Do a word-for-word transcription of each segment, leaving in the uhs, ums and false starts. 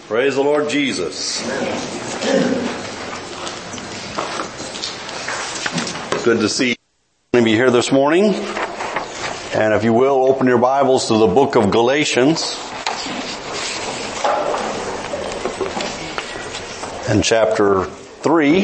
Praise the Lord Jesus. Good to see you here this morning. And if you will, open your Bibles to the book of Galatians. And chapter three.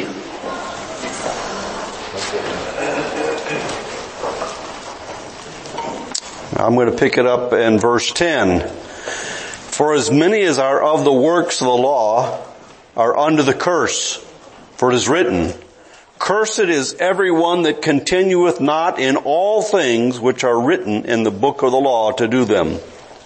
I'm going to pick it up in verse ten. For as many as are of the works of the law are under the curse, for it is written, Cursed is every one that continueth not in all things which are written in the book of the law to do them.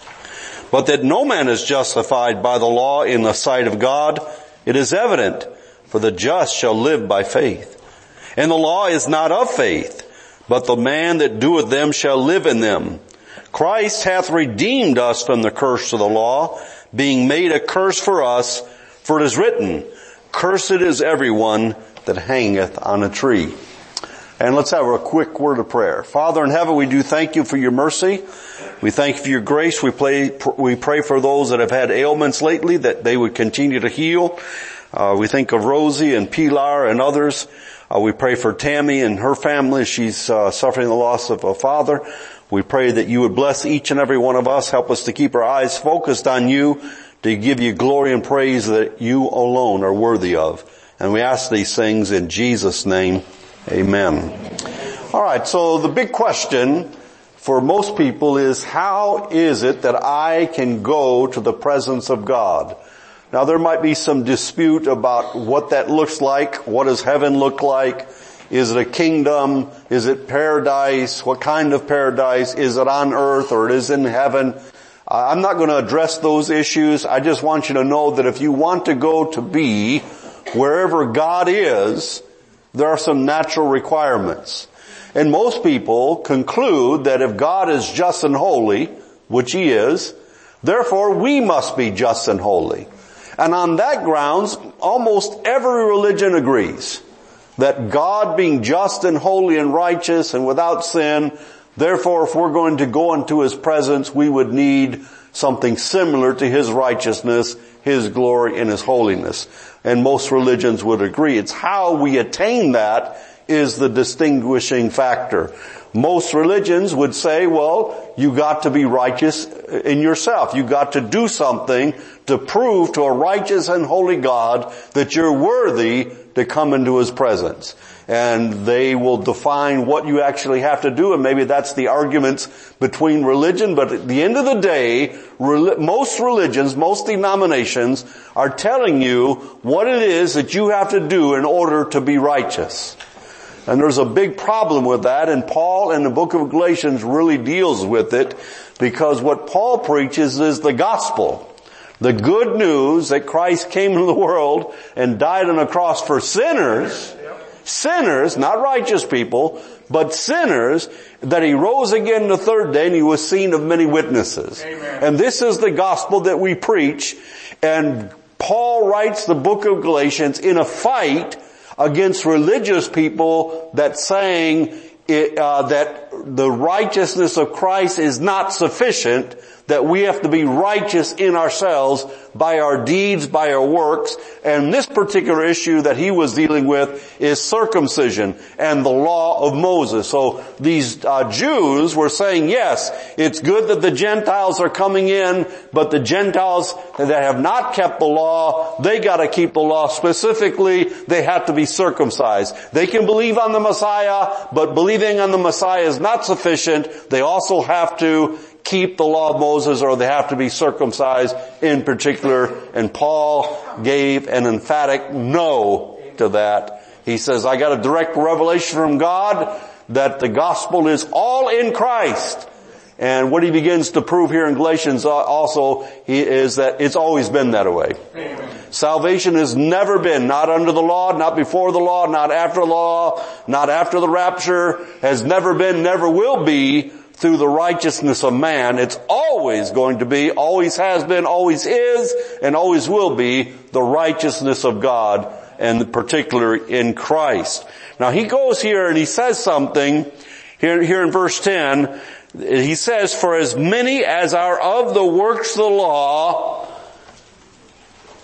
But that no man is justified by the law in the sight of God, it is evident, for the just shall live by faith. And the law is not of faith, but the man that doeth them shall live in them. Christ hath redeemed us from the curse of the law, being made a curse for us, for it is written, Cursed is everyone that hangeth on a tree. And let's have a quick word of prayer. Father in heaven, we do thank you for your mercy. We thank you for your grace. We pray, we pray for those that have had ailments lately, that they would continue to heal. Uh, we think of Rosie and Pilar and others. Uh, we pray for Tammy and her family. She's uh, suffering the loss of a father. We pray that you would bless each and every one of us. Help us to keep our eyes focused on you, to give you glory and praise that you alone are worthy of. And we ask these things in Jesus' name. Amen. All right, so the big question for most people is, how is it that I can go to the presence of God? Now, there might be some dispute about what that looks like. What does heaven look like? Is it a kingdom? Is it paradise? What kind of paradise? Is it on earth or it is in heaven? Uh, I'm not going to address those issues. I just want you to know that if you want to go to be wherever God is, there are some natural requirements. And most people conclude that if God is just and holy, which He is, therefore we must be just and holy. And on that grounds, almost every religion agrees that God being just and holy and righteous and without sin, therefore if we're going to go into His presence, we would need something similar to His righteousness, His glory, and His holiness. And most religions would agree. It's how we attain that is the distinguishing factor. Most religions would say, well, you got to be righteous in yourself. You got to do something to prove to a righteous and holy God that you're worthy to come into His presence. And they will define what you actually have to do, and maybe that's the arguments between religion, but at the end of the day, most religions, most denominations are telling you what it is that you have to do in order to be righteous. And there's a big problem with that, and Paul in the book of Galatians really deals with it, because what Paul preaches is the gospel. The good news that Christ came into the world and died on a cross for sinners, sinners, not righteous people, but sinners, that He rose again the third day and He was seen of many witnesses. Amen. And this is the gospel that we preach, and Paul writes the book of Galatians in a fight against religious people that saying it, uh, that the righteousness of Christ is not sufficient, that we have to be righteous in ourselves by our deeds, by our works. And this particular issue that he was dealing with is circumcision and the law of Moses. So these uh, Jews were saying, yes, it's good that the Gentiles are coming in, but the Gentiles that have not kept the law, they got to keep the law. Specifically, they have to be circumcised. They can believe on the Messiah, but believing on the Messiah is not sufficient. They also have to keep the law of Moses, or they have to be circumcised in particular. And Paul gave an emphatic no to that. He says, I got a direct revelation from God that the gospel is all in Christ. And what he begins to prove here in Galatians also he is that it's always been that way. Amen. Salvation has never been, not under the law, not before the law, not after the law, not after the rapture, has never been, never will be through the righteousness of man. It's always going to be, always has been, always is, and always will be the righteousness of God, and particularly in Christ. Now he goes here and he says something here, here in verse ten. He says, for as many as are of the works of the law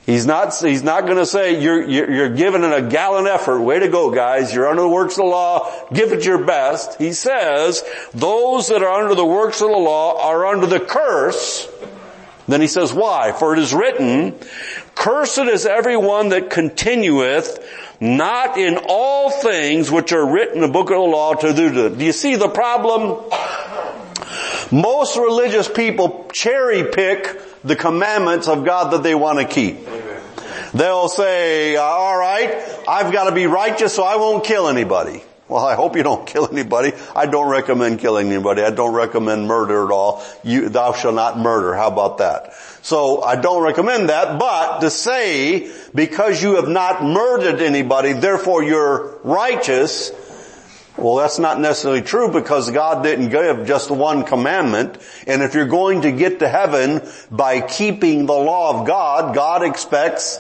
He's not, he's not gonna say, you're, you're, you're giving it a gallant effort. Way to go, guys. You're under the works of the law. Give it your best. He says, those that are under the works of the law are under the curse. Then he says, why? For it is written, cursed is everyone that continueth not in all things which are written in the book of the law to do it. Do you see the problem? Most religious people cherry pick the commandments of God that they want to keep. They'll say, all right, I've got to be righteous so I won't kill anybody. Well, I hope you don't kill anybody. I don't recommend killing anybody. I don't recommend murder at all. You, thou shalt not murder. How about that? So I don't recommend that, but to say because you have not murdered anybody, therefore you're righteous, well, that's not necessarily true because God didn't give just one commandment. And if you're going to get to heaven by keeping the law of God, God expects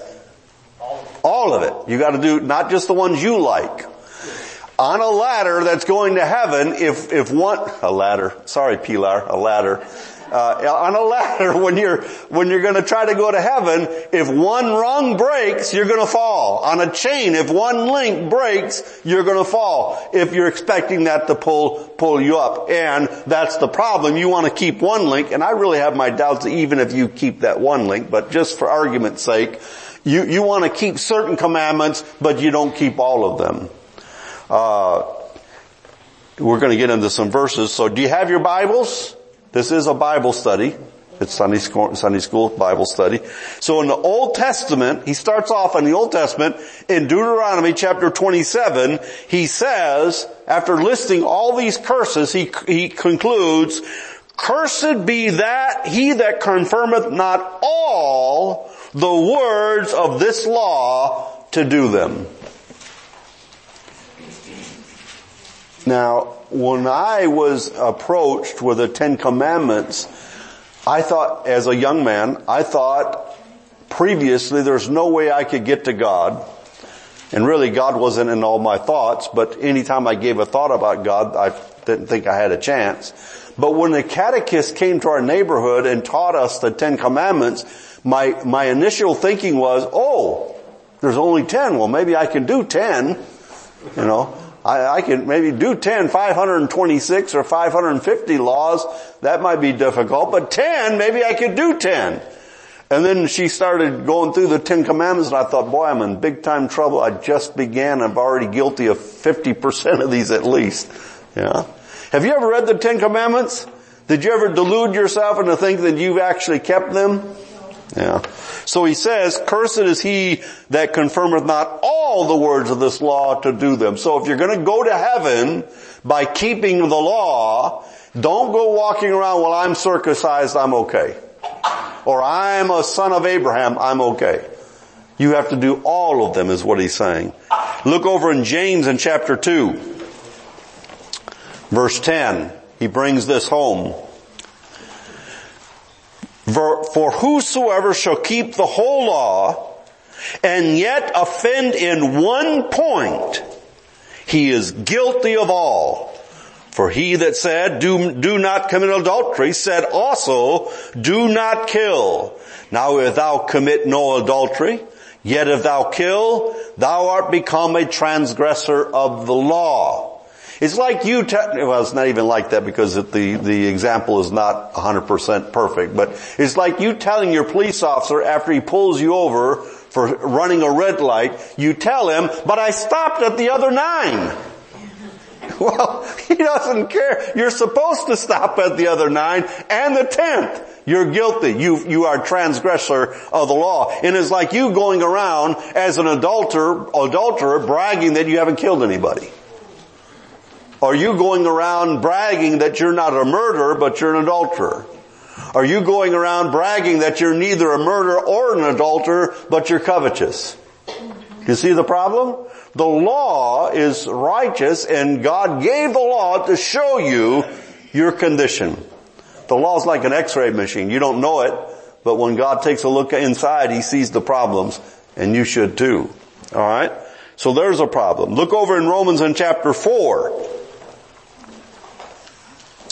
all of it. You got to do not just the ones you like. On a ladder that's going to heaven, if, if one, a ladder, sorry Pilar, a ladder, uh, on a ladder when you're, when you're gonna try to go to heaven, if one rung breaks, you're gonna fall. On a chain, if one link breaks, you're gonna fall. If you're expecting that to pull, pull you up. And that's the problem. You want to keep one link, and I really have my doubts even if you keep that one link, but just for argument's sake, you, you want to keep certain commandments, but you don't keep all of them. Uh, we're going to get into some verses. So do you have your Bibles? This is a Bible study. It's Sunday school, Sunday school Bible study. So in the Old Testament, he starts off in the Old Testament in Deuteronomy chapter twenty-seven. He says, after listing all these curses, he, he concludes, cursed be that he that confirmeth not all the words of this law to do them. Now, when I was approached with the Ten Commandments, I thought, as a young man, I thought previously there's no way I could get to God. And really God wasn't in all my thoughts, but anytime I gave a thought about God, I didn't think I had a chance. But when the catechist came to our neighborhood and taught us the Ten Commandments, my, my initial thinking was, oh, there's only ten. Well, maybe I can do ten, you know. I, I can maybe do ten, five hundred twenty-six or five hundred fifty laws. That might be difficult, but ten, maybe I could do ten. And then she started going through the Ten Commandments and I thought, boy, I'm in big time trouble. I just began. I'm already guilty of fifty percent of these at least. Yeah. Have you ever read the Ten Commandments? Did you ever delude yourself into thinking that you've actually kept them? Yeah. So he says, cursed is he that confirmeth not all the words of this law to do them. So if you're going to go to heaven by keeping the law, don't go walking around, well, I'm circumcised, I'm okay. Or I'm a son of Abraham, I'm okay. You have to do all of them is what he's saying. Look over in James in chapter two, verse ten. He brings this home. For, for whosoever shall keep the whole law and yet offend in one point, he is guilty of all. For he that said, do, do not commit adultery, said also, do not kill. Now if thou commit no adultery, yet if thou kill, thou art become a transgressor of the law. It's like you, te- well, it's not even like that because the, the example is not one hundred percent perfect, but it's like you telling your police officer after he pulls you over for running a red light, you tell him, but I stopped at the other nine. Well, he doesn't care. You're supposed to stop at the other nine and the tenth. You're guilty. You, you are transgressor of the law. And it's like you going around as an adulterer, adulterer bragging that you haven't killed anybody. Are you going around bragging that you're not a murderer, but you're an adulterer? Are you going around bragging that you're neither a murderer or an adulterer, but you're covetous? You see the problem? The law is righteous, and God gave the law to show you your condition. The law is like an x-ray machine. You don't know it, but when God takes a look inside, He sees the problems, and you should too. Alright? So there's a problem. Look over in Romans in chapter four.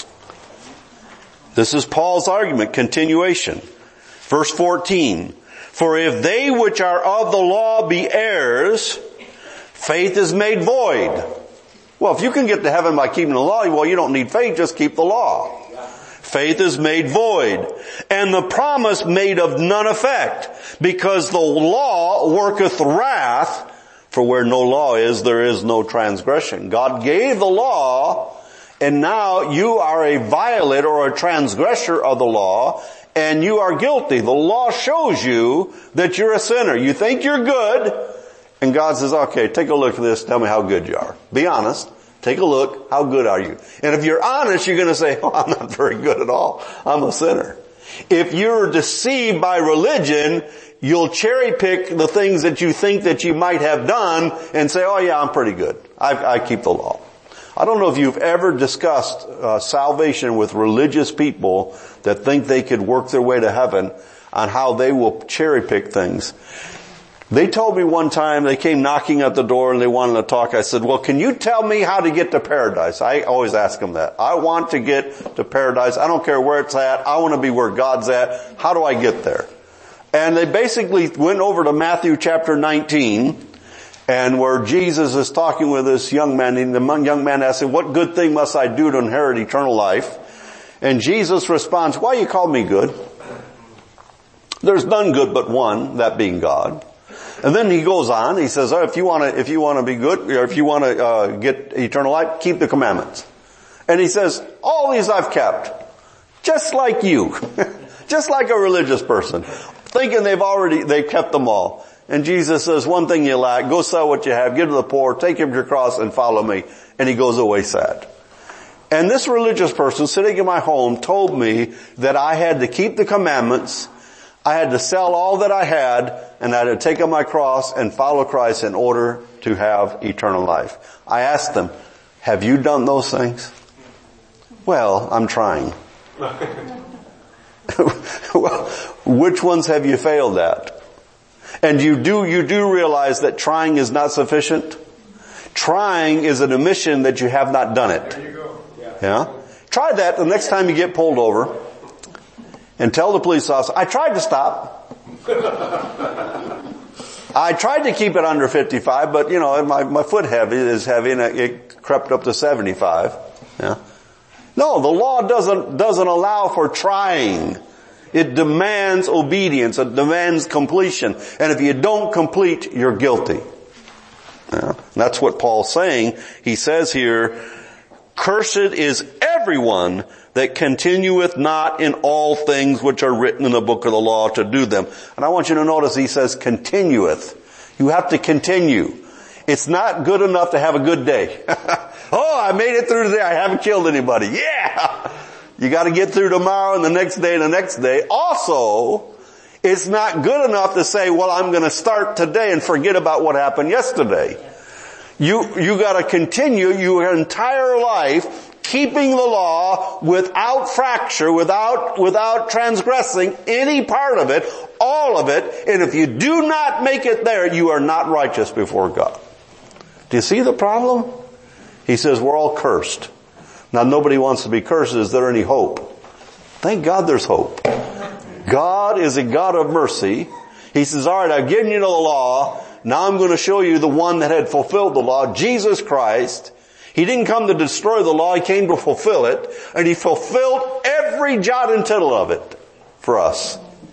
This is Paul's argument, continuation. Verse fourteen. For if they which are of the law be heirs, faith is made void. Well, if you can get to heaven by keeping the law, well, you don't need faith, just keep the law. Faith is made void, and the promise made of none effect, because the law worketh wrath, for where no law is, there is no transgression. God gave the law, and now you are a violator or a transgressor of the law, and you are guilty. The law shows you that you're a sinner. You think you're good, and God says, okay, take a look at this, tell me how good you are. Be honest. Take a look, how good are you? And if you're honest, you're going to say, oh, I'm not very good at all. I'm a sinner. If you're deceived by religion, you'll cherry pick the things that you think that you might have done and say, oh yeah, I'm pretty good. I, I keep the law. I don't know if you've ever discussed uh, salvation with religious people that think they could work their way to heaven on how they will cherry pick things. They told me one time, they came knocking at the door and they wanted to talk. I said, well, can you tell me how to get to paradise? I always ask them that. I want to get to paradise. I don't care where it's at. I want to be where God's at. How do I get there? And they basically went over to Matthew chapter nineteen, and where Jesus is talking with this young man, and the young man asks him, what good thing must I do to inherit eternal life? And Jesus responds, why you call me good? There's none good but one, that being God. And then he goes on, he says, oh, if you want to, if you want to be good, or if you want to uh, get eternal life, keep the commandments. And he says, all these I've kept, just like you, just like a religious person, thinking they've already, they've kept them all. And Jesus says, one thing you lack, go sell what you have, give to the poor, take up your cross and follow me. And he goes away sad. And this religious person sitting in my home told me that I had to keep the commandments, I had to sell all that I had, and I had to take up my cross and follow Christ in order to have eternal life. I asked them, have you done those things? Well, I'm trying. Well, which ones have you failed at? And you do, you do realize that trying is not sufficient? Trying is an admission that you have not done it. There you go. Yeah. Yeah? Try that the next time you get pulled over. And tell the police officer, I tried to stop. I tried to keep it under fifty-five, but you know, my, my foot heavy is heavy and it crept up to seventy-five. Yeah. No, the law doesn't, doesn't allow for trying. It demands obedience. It demands completion. And if you don't complete, you're guilty. Yeah. That's what Paul's saying. He says here, cursed is everyone that continueth not in all things which are written in the book of the law to do them. And I want you to notice he says continueth. You have to continue. It's not good enough to have a good day. Oh, I made it through today. I haven't killed anybody. Yeah! You got to get through tomorrow and the next day and the next day. Also, it's not good enough to say, well, I'm going to start today and forget about what happened yesterday. You, you got to continue your entire life keeping the law without fracture, without, without transgressing any part of it, all of it. And if you do not make it there, you are not righteous before God. Do you see the problem? He says we're all cursed. Now nobody wants to be cursed. Is there any hope? Thank God there's hope. God is a God of mercy. He says, all right, I've given you the law. Now I'm going to show you the one that had fulfilled the law, Jesus Christ. He didn't come to destroy the law. He came to fulfill it. And he fulfilled every jot and tittle of it for us.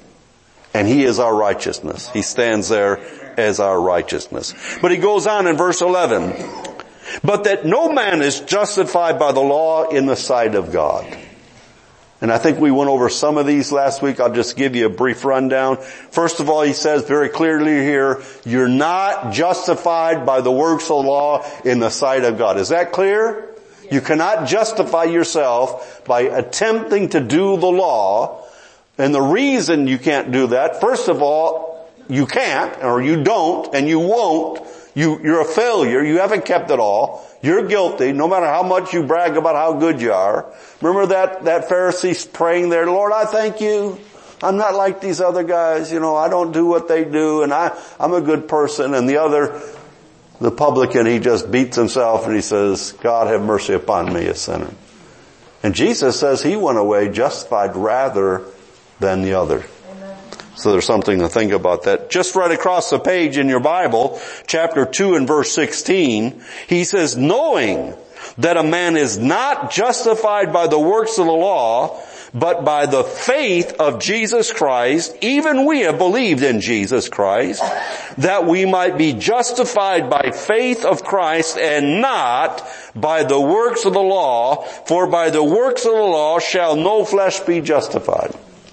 And he is our righteousness. He stands there as our righteousness. But he goes on in verse eleven. But that no man is justified by the law in the sight of God. And I think we went over some of these last week. I'll just give you a brief rundown. First of all, he says very clearly here, you're not justified by the works of the law in the sight of God. Is that clear? You cannot justify yourself by attempting to do the law. And the reason you can't do that, first of all, you can't, or you don't, and you won't. You, you're a failure. You haven't kept it all. You're guilty, no matter how much you brag about how good you are. Remember that, that Pharisee praying there, Lord, I thank you. I'm not like these other guys. You know, I don't do what they do, and I, I'm a good person. And the other, the publican, he just beats himself and he says, God have mercy upon me, a sinner. And Jesus says he went away justified rather than the other. Amen. So there's something to think about that. Just right across the page in your Bible, chapter two and verse sixteen, he says, knowing that a man is not justified by the works of the law, but by the faith of Jesus Christ, even we have believed in Jesus Christ, that we might be justified by faith of Christ and not by the works of the law, for by the works of the law shall no flesh be justified.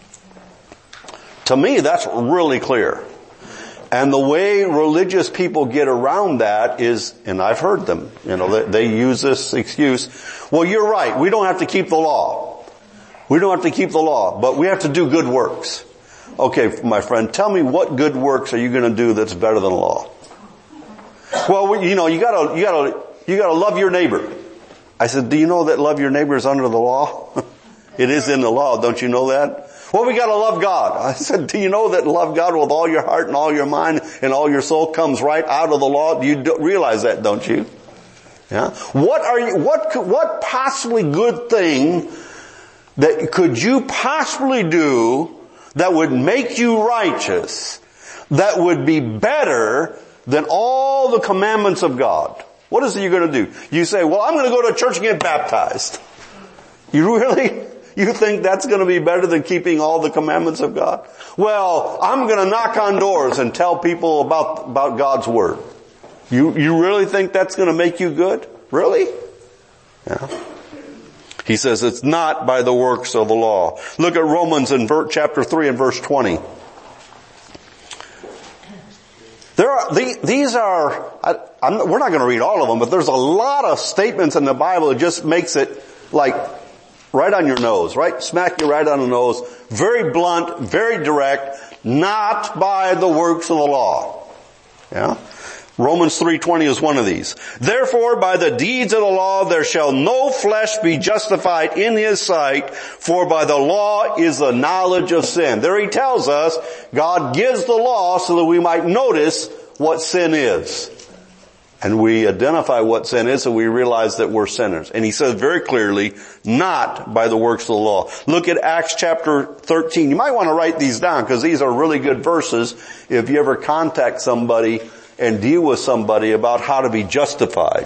To me, that's really clear. And the way religious people get around that is, and I've heard them, you know, they, they use this excuse, well, you're right, we don't have to keep the law. We don't have to keep the law, but we have to do good works. Okay, my friend, tell me what good works are you going to do that's better than the law? Well, you know, you gotta, you gotta, you gotta love your neighbor. I said, do you know that love your neighbor is under the law? It is in the law, don't you know that? Well, we gotta love God. I said, do you know that love God with all your heart and all your mind and all your soul comes right out of the law? You do realize that, don't you? Yeah. What are you, what, what possibly good thing that could you possibly do that would make you righteous, that would be better than all the commandments of God? What is it you're going to do? You say, well, I'm going to go to church and get baptized. You really, you think that's going to be better than keeping all the commandments of God? Well, I'm going to knock on doors and tell people about, about God's Word. You, you really think that's going to make you good? Really? Yeah. He says it's not by the works of the law. Look at Romans in ver- chapter three and verse twenty. There are, these are, I, I'm, we're not going to read all of them, but there's a lot of statements in the Bible that just makes it like right on your nose, right? Smack you right on the nose. Very blunt, very direct, not by the works of the law. Yeah? Romans three twenty is one of these. Therefore, by the deeds of the law there shall no flesh be justified in his sight, for by the law is the knowledge of sin. There he tells us God gives the law so that we might notice what sin is. And we identify what sin is, so we realize that we're sinners. And he says very clearly, not by the works of the law. Look at Acts chapter thirteen. You might want to write these down because these are really good verses if you ever contact somebody and deal with somebody about how to be justified.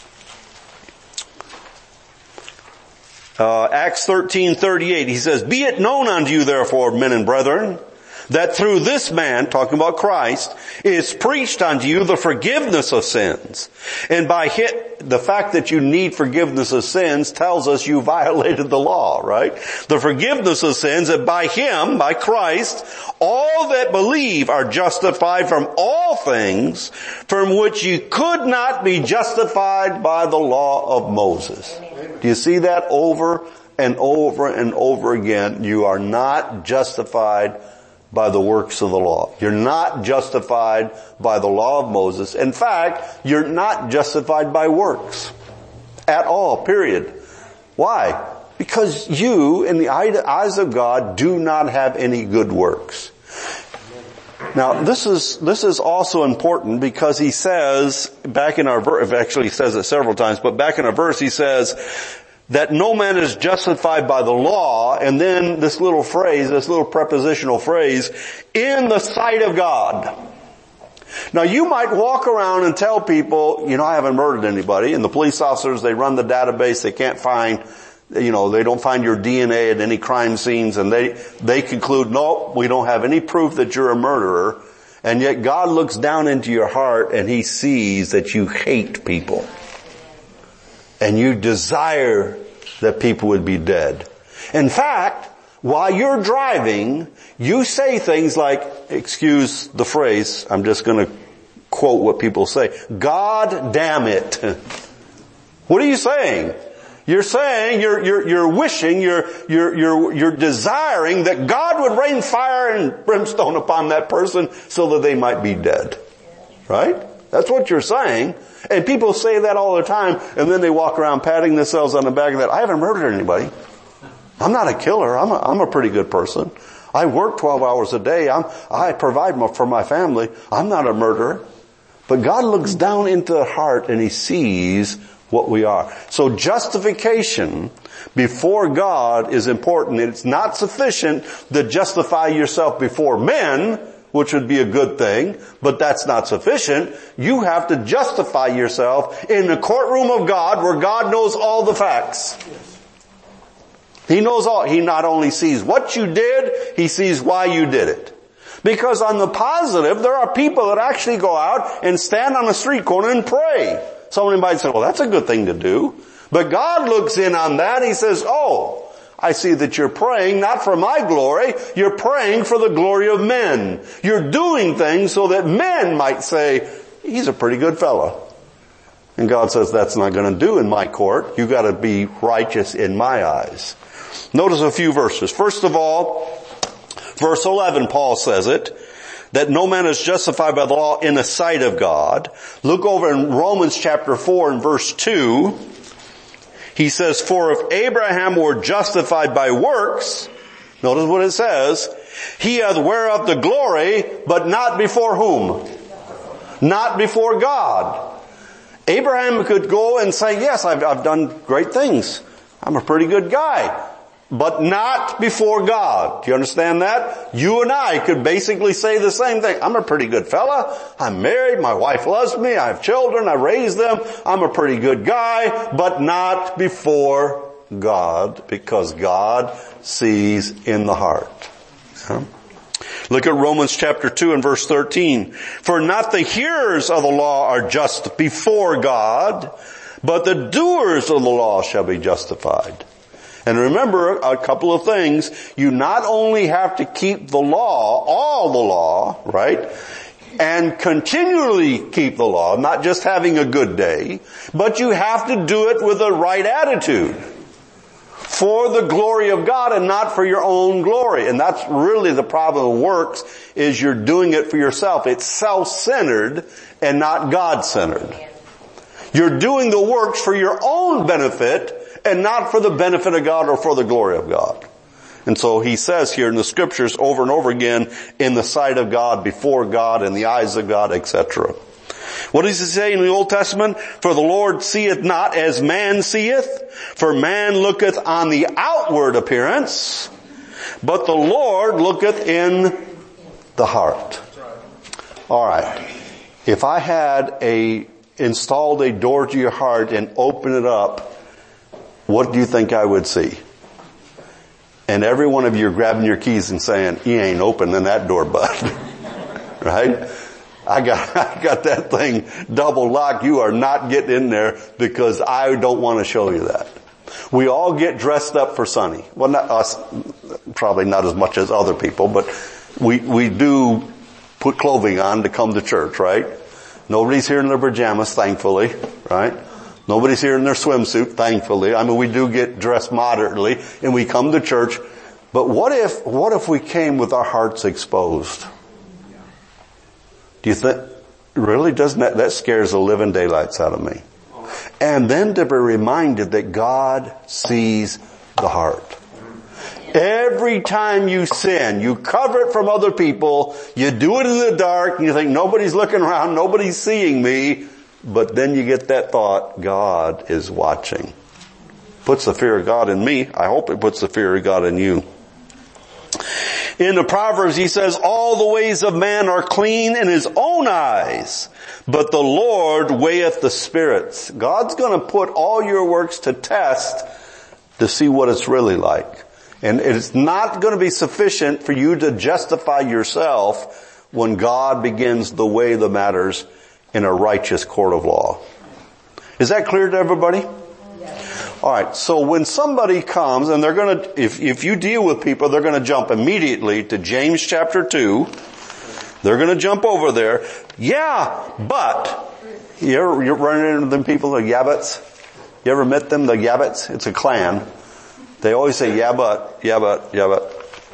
Uh, Acts thirteen thirty-eight, he says, be it known unto you therefore, men and brethren, that through this man, talking about Christ, is preached unto you the forgiveness of sins. And by hit, the fact that you need forgiveness of sins tells us you violated the law, right? The forgiveness of sins, that by him, by Christ, all that believe are justified from all things from which you could not be justified by the law of Moses. Do you see that over and over and over again? You are not justified by the works of the law. You're not justified by the law of Moses. In fact, you're not justified by works at all, period. Why? Because you, in the eyes of God, do not have any good works. Now, this is, this is also important because he says, back in our verse, actually he says it several times, but back in our verse he says, that no man is justified by the law, and then this little phrase, this little prepositional phrase, in the sight of God. Now you might walk around and tell people, you know, I haven't murdered anybody, and the police officers, they run the database, they can't find, you know, they don't find your D N A at any crime scenes, and they, they conclude, no, we don't have any proof that you're a murderer, and yet God looks down into your heart and he sees that you hate people. And you desire that people would be dead. In fact, while you're driving, you say things like, excuse the phrase, I'm just going to quote what people say, God damn it. What are you saying? You're saying, you're, you're, you're wishing, you're, you're, you're, you're desiring that God would rain fire and brimstone upon that person so that they might be dead. Right? That's what you're saying. And people say that all the time, and then they walk around patting themselves on the back of that. I haven't murdered anybody. I'm not a killer. I'm a, I'm a pretty good person. I work twelve hours a day. I'm, I provide for my family. I'm not a murderer. But God looks down into the heart and he sees what we are. So justification before God is important. It's not sufficient to justify yourself before men, which would be a good thing, but that's not sufficient. You have to justify yourself in the courtroom of God where God knows all the facts. He knows all. He not only sees what you did, He sees why you did it. Because on the positive, there are people that actually go out and stand on a street corner and pray. Somebody might say, well, that's a good thing to do. But God looks in on that. He says, oh, I see that you're praying not for my glory. You're praying for the glory of men. You're doing things so that men might say, he's a pretty good fellow. And God says, that's not going to do in my court. You've got to be righteous in my eyes. Notice a few verses. First of all, verse eleven, Paul says it, that no man is justified by the law in the sight of God. Look over in Romans chapter four and verse two. He says, for if Abraham were justified by works, notice what it says, he hath whereof the glory, but not before whom? Not before God. Abraham could go and say, yes, I've, I've done great things. I'm a pretty good guy. But not before God. Do you understand that? You and I could basically say the same thing. I'm a pretty good fella. I'm married. My wife loves me. I have children. I raise them. I'm a pretty good guy. But not before God, because God sees in the heart. Yeah? Look at Romans chapter two and verse thirteen. For not the hearers of the law are just before God, but the doers of the law shall be justified. And remember a couple of things. You not only have to keep the law, all the law, right? And continually keep the law, not just having a good day, but you have to do it with the right attitude. For the glory of God and not for your own glory. And that's really the problem of works, is you're doing it for yourself. It's self-centered and not God-centered. You're doing the works for your own benefit and not for the benefit of God or for the glory of God. And so he says here in the scriptures over and over again, in the sight of God, before God, in the eyes of God, et cetera. What does he say in the Old Testament? For the Lord seeth not as man seeth, for man looketh on the outward appearance, but the Lord looketh in the heart. All right. If I had a installed a door to your heart and open it up, what do you think I would see? And every one of you are grabbing your keys and saying, "You ain't opening that door, bud." Right? I got, I got that thing double locked. You are not getting in there because I don't want to show you that. We all get dressed up for Sunday. Well, not us, probably not as much as other people, but we, we do put clothing on to come to church, right? Nobody's here in their pajamas, thankfully, right? Nobody's here in their swimsuit, thankfully. I mean, we do get dressed moderately and we come to church. But what if, what if we came with our hearts exposed? Do you think, really, doesn't that, that scares the living daylights out of me. And then to be reminded that God sees the heart. Every time you sin, you cover it from other people, you do it in the dark, and you think nobody's looking around, nobody's seeing me. But then you get that thought, God is watching. Puts the fear of God in me. I hope it puts the fear of God in you. In the Proverbs, he says, all the ways of man are clean in his own eyes, but the Lord weigheth the spirits. God's going to put all your works to test to see what it's really like. And it's not going to be sufficient for you to justify yourself when God begins to weigh the matters in a righteous court of law. Is that clear to everybody? Yes. All right. So when somebody comes and they're going to, if, if you deal with people, they're going to jump immediately to James chapter two. They're going to jump over there. Yeah, but you ever, you're running into them people, the Yabbits? You ever met them, the Yabbits? It's a clan. They always say, yeah, but, yeah, but, yeah, but.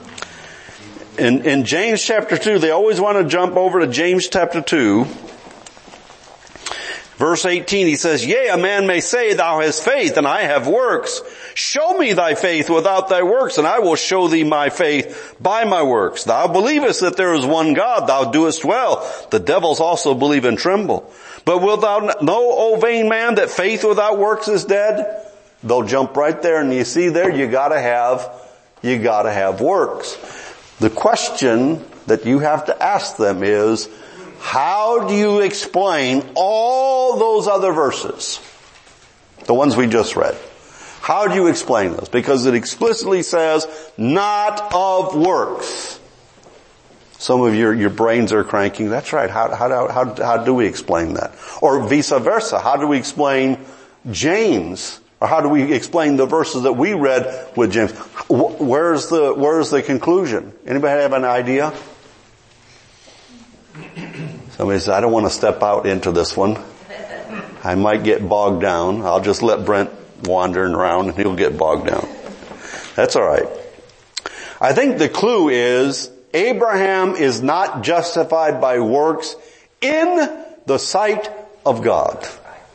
In, in James chapter two, they always want to jump over to James chapter two. Verse eighteen, he says, yea, a man may say, thou hast faith, and I have works. Show me thy faith without thy works, and I will show thee my faith by my works. Thou believest that there is one God, thou doest well. The devils also believe and tremble. But wilt thou know, O vain man, that faith without works is dead? They'll jump right there, and you see there, you gotta have, you gotta have works. The question that you have to ask them is, how do you explain all those other verses? The ones we just read. How do you explain those? Because it explicitly says, not of works. Some of your, your brains are cranking. That's right. How, how, how, how do we explain that? Or vice versa. How do we explain James? Or how do we explain the verses that we read with James? Where's the, where's the conclusion? Anybody have an idea? Somebody says, I don't want to step out into this one. I might get bogged down. I'll just let Brent wander around and he'll get bogged down. That's all right. I think the clue is Abraham is not justified by works in the sight of God.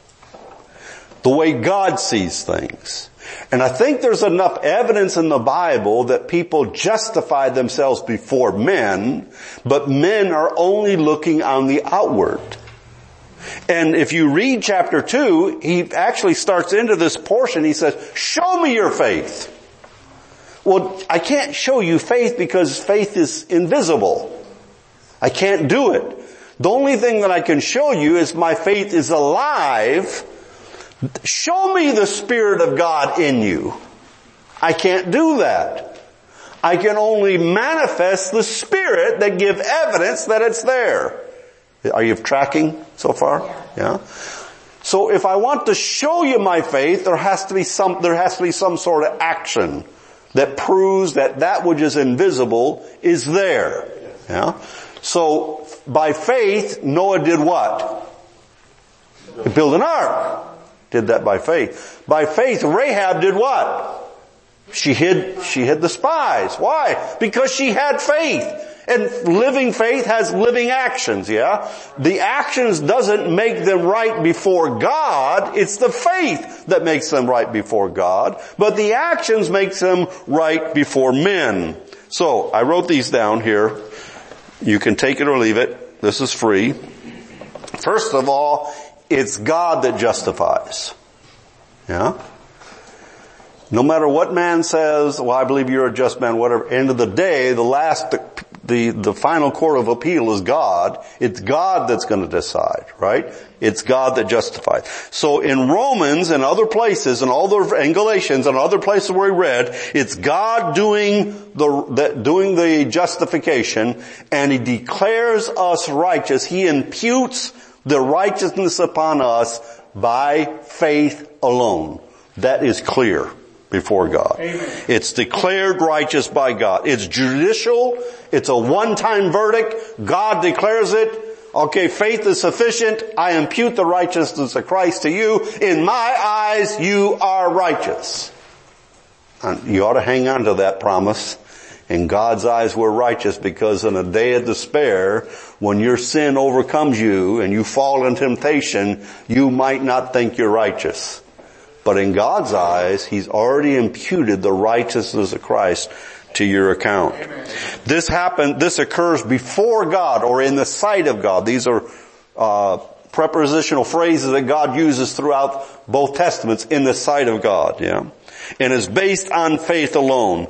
The way God sees things. And I think there's enough evidence in the Bible that people justify themselves before men, but men are only looking on the outward. And if you read chapter two, he actually starts into this portion. He says, show me your faith. Well, I can't show you faith because faith is invisible. I can't do it. The only thing that I can show you is my faith is alive. Show me the Spirit of God in you. I can't do that. I can only manifest the Spirit that give evidence that it's there. Are you tracking so far? Yeah. So if I want to show you my faith, there has to be some, there has to be some sort of action that proves that that which is invisible is there. Yeah. So by faith, Noah did what? He built an ark. Did that by faith. By faith, Rahab did what? She hid, she hid the spies. Why? Because she had faith. And living faith has living actions, yeah? The actions doesn't make them right before God. It's the faith that makes them right before God. But the actions makes them right before men. So, I wrote these down here. You can take it or leave it. This is free. First of all, it's God that justifies. Yeah? No matter what man says, well, I believe you're a just man, whatever. End of the day, the last, the, the, the final court of appeal is God. It's God that's going to decide, right? It's God that justifies. So in Romans and other places and all the, and Galatians and other places where we read, it's God doing the, the, doing the justification, and He declares us righteous. He imputes the righteousness upon us by faith alone. That is clear before God. Amen. It's declared righteous by God. It's judicial. It's a one-time verdict. God declares it. Okay, faith is sufficient. I impute the righteousness of Christ to you. In my eyes, you are righteous. And you ought to hang on to that promise. In God's eyes, we're righteous, because in a day of despair, when your sin overcomes you and you fall in temptation, you might not think you're righteous. But in God's eyes, He's already imputed the righteousness of Christ to your account. Amen. This happened, this occurs before God, or in the sight of God. These are uh prepositional phrases that God uses throughout both testaments, in the sight of God, yeah? And is based on faith alone.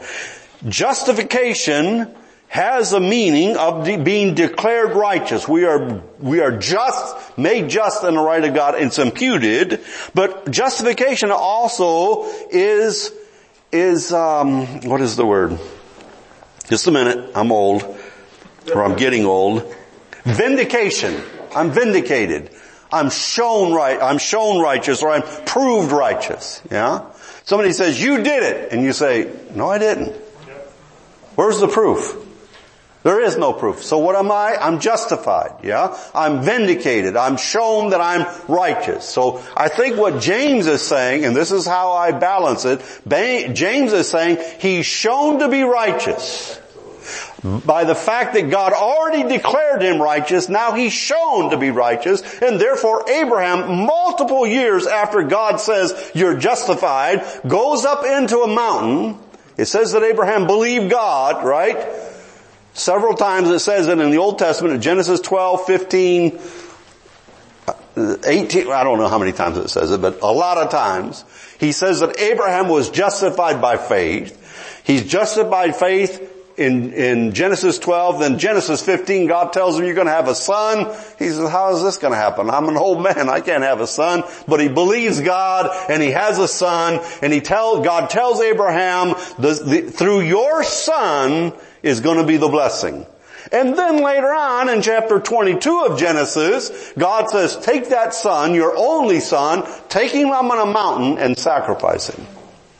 Justification has a meaning of de- being declared righteous. We are, we are just, made just in the right of God. It's imputed. But justification also is, is, um, what is the word? Just a minute. I'm old. Or I'm getting old. Vindication. I'm vindicated. I'm shown right, I'm shown righteous, or I'm proved righteous. Yeah? Somebody says, you did it. And you say, no, I didn't. Where's the proof? There is no proof. So what am I? I'm justified, yeah? I'm vindicated. I'm shown that I'm righteous. So I think what James is saying, and this is how I balance it, James is saying he's shown to be righteous. By the fact that God already declared him righteous, now he's shown to be righteous, and therefore Abraham, multiple years after God says you're justified, goes up into a mountain. It says that Abraham believed God, right? Several times it says it in the Old Testament, in Genesis twelve, fifteen, eighteen, I don't know how many times it says it, but a lot of times. He says that Abraham was justified by faith. He's justified by faith in, in Genesis twelve. Then Genesis fifteen, God tells him you're going to have a son. He says, how is this going to happen? I'm an old man. I can't have a son. But he believes God and he has a son. And he tells, God tells Abraham, the, the, through your son is going to be the blessing. And then later on in chapter twenty-two of Genesis, God says, take that son, your only son, take him up on a mountain and sacrifice him.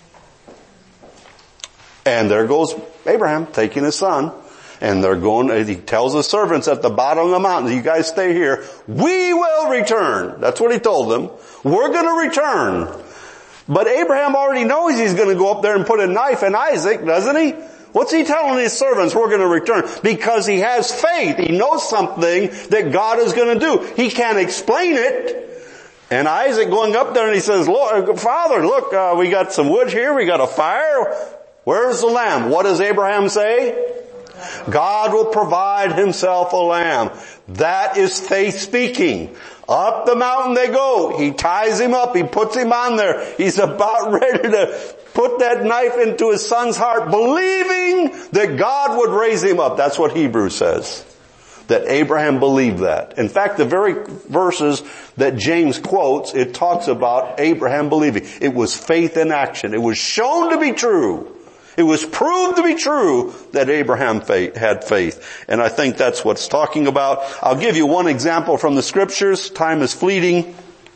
And there goes Abraham taking his son. And they're going, he tells the servants at the bottom of the mountain, you guys stay here. We will return. That's what he told them. We're going to return. But Abraham already knows he's going to go up there and put a knife in Isaac, doesn't he? What's he telling his servants? We're going to return. Because he has faith. He knows something that God is going to do. He can't explain it. And Isaac going up there and he says, Lord, Father, look, uh, we got some wood here. We got a fire. Where's the lamb? What does Abraham say? God will provide himself a lamb. That is faith speaking. Up the mountain they go. He ties him up. He puts him on there. He's about ready to put that knife into his son's heart, believing that God would raise him up. That's what Hebrews says. That Abraham believed that. In fact, the very verses that James quotes, it talks about Abraham believing. It was faith in action. It was shown to be true. It was proved to be true that Abraham had faith. And I think that's what it's talking about. I'll give you one example from the scriptures. Time is fleeting.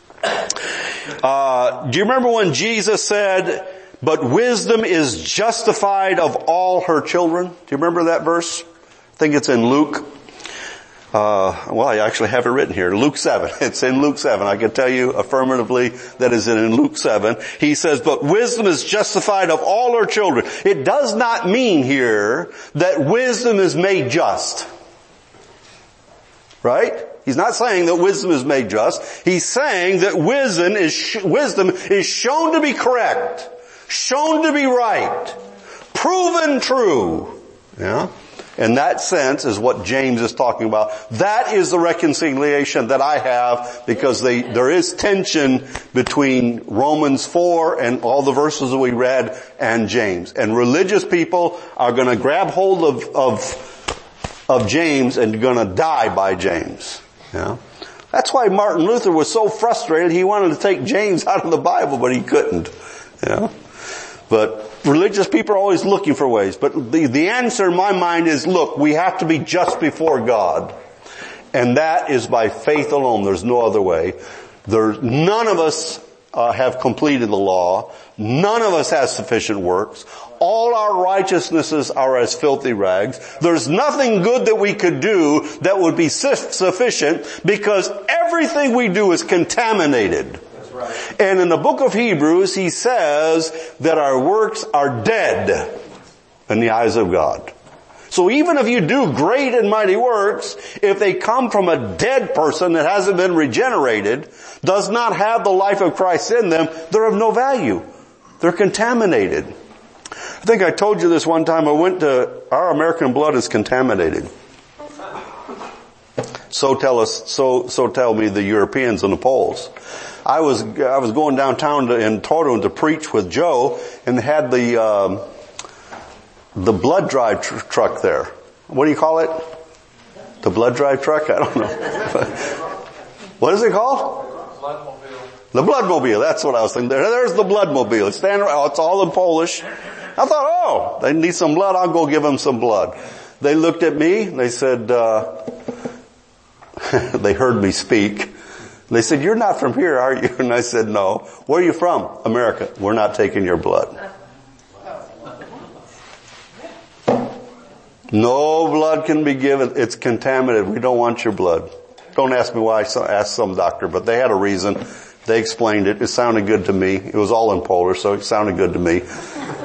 Uh, do you remember when Jesus said, but wisdom is justified of all her children? Do you remember that verse? I think it's in Luke. Uh, well, I actually have it written here. Luke seven. It's in Luke seven. I can tell you affirmatively that is in Luke seven. He says, but wisdom is justified of all her children. It does not mean here that wisdom is made just. Right? He's not saying that wisdom is made just. He's saying that wisdom is, sh- wisdom is shown to be correct. Shown to be right. Proven true. Yeah? In that sense is what James is talking about. That is the reconciliation that I have, because they, there is tension between Romans four and all the verses that we read and James. And religious people are going to grab hold of, of, of James and going to die by James. Yeah. That's why Martin Luther was so frustrated. He wanted to take James out of the Bible, but he couldn't. Yeah. But religious people are always looking for ways. But the, the answer in my mind is, look, we have to be just before God. And that is by faith alone. There's no other way. There's, none of us uh, have completed the law. None of us has sufficient works. All our righteousnesses are as filthy rags. There's nothing good that we could do that would be sufficient, because everything we do is contaminated. Right. And in the book of Hebrews, he says that our works are dead in the eyes of God. So even if you do great and mighty works, if they come from a dead person that hasn't been regenerated, does not have the life of Christ in them, they're of no value. They're contaminated. I think I told you this one time. I went to, our American blood is contaminated. So tell us, so, so tell me the Europeans and the Poles. I was, I was going downtown to, in Toronto to preach with Joe, and they had the, um, the blood drive tr- truck there. What do you call it? The blood drive truck? I don't know. What is it called? Bloodmobile. The Bloodmobile. That's what I was thinking. There, there's the Bloodmobile. It's standing, oh, it's all in Polish. I thought, oh, they need some blood. I'll go give them some blood. They looked at me. They said, uh, they heard me speak. They said, you're not from here, are you? And I said, no. Where are you from? America. We're not taking your blood. No blood can be given. It's contaminated. We don't want your blood. Don't ask me why. I asked some doctor, but they had a reason. They explained it. It sounded good to me. It was all in Polish, so it sounded good to me.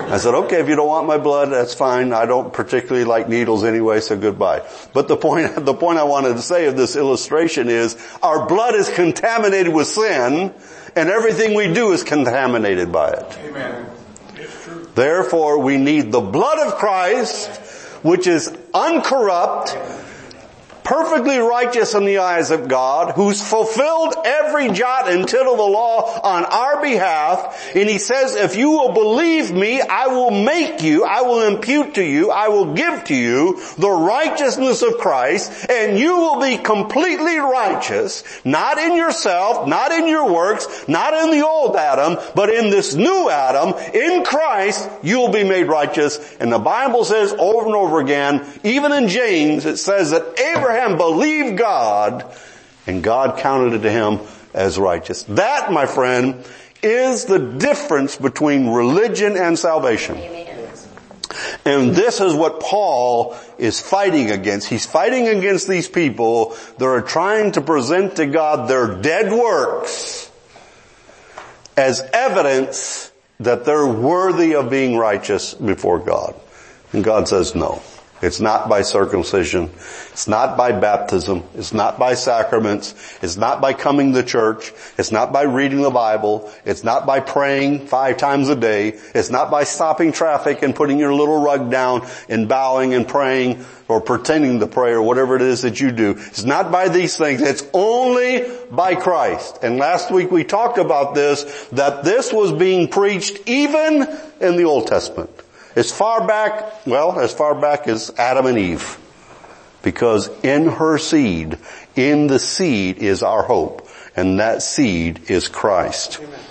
I said, okay, if you don't want my blood, that's fine. I don't particularly like needles anyway, so goodbye. But the point, the point I wanted to say of this illustration is our blood is contaminated with sin, and everything we do is contaminated by it. Amen. It's true. Therefore, we need the blood of Christ, which is uncorrupt, perfectly righteous in the eyes of God, who's fulfilled every jot and tittle of the law on our behalf. And he says, if you will believe me, I will make you, I will impute to you, I will give to you the righteousness of Christ, and you will be completely righteous, not in yourself, not in your works, not in the old Adam, but in this new Adam, in Christ, you will be made righteous. And the Bible says over and over again, even in James, it says that Abraham believed God, and God counted it to him as righteous. That, my friend, is the difference between religion and salvation. Amen. And this is what Paul is fighting against. He's fighting against these people that are trying to present to God their dead works as evidence that they're worthy of being righteous before God. And God says no. It's not by circumcision. It's not by baptism. It's not by sacraments. It's not by coming to church. It's not by reading the Bible. It's not by praying five times a day. It's not by stopping traffic and putting your little rug down and bowing and praying or pretending to pray or whatever it is that you do. It's not by these things. It's only by Christ. And last week we talked about this, that this was being preached even in the Old Testament. As far back, well, as far back as Adam and Eve. Because in her seed, in the seed is our hope. And that seed is Christ. Amen.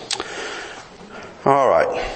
All right.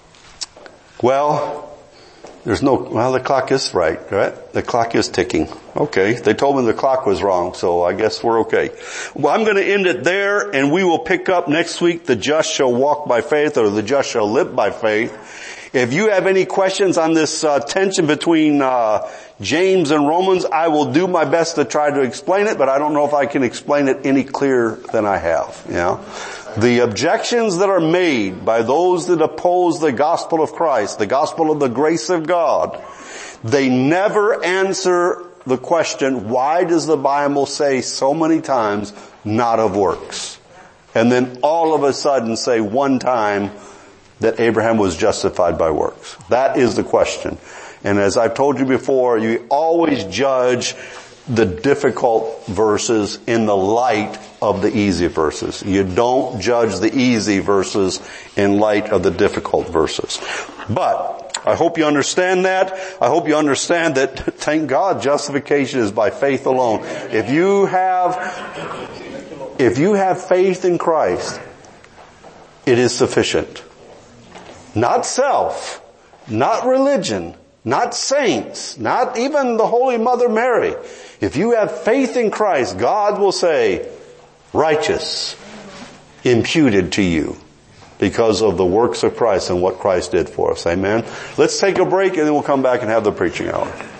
Well, there's no, well, the clock is right, right? The clock is ticking. Okay. They told me the clock was wrong, so I guess we're okay. Well, I'm going to end it there, and we will pick up next week, the just shall walk by faith, or the just shall live by faith. If you have any questions on this uh, tension between uh James and Romans, I will do my best to try to explain it, but I don't know if I can explain it any clearer than I have. You know? The objections that are made by those that oppose the gospel of Christ, the gospel of the grace of God, they never answer the question, why does the Bible say so many times, not of works? And then all of a sudden say one time, that Abraham was justified by works. That is the question. And as I've told you before, you always judge the difficult verses in the light of the easy verses. You don't judge the easy verses in light of the difficult verses. But I hope you understand that. I hope you understand that, thank God, justification is by faith alone. If you have, if you have faith in Christ, it is sufficient. Not self, not religion, not saints, not even the Holy Mother Mary. If you have faith in Christ, God will say, righteous, imputed to you because of the works of Christ and what Christ did for us. Amen. Let's take a break and then we'll come back and have the preaching hour.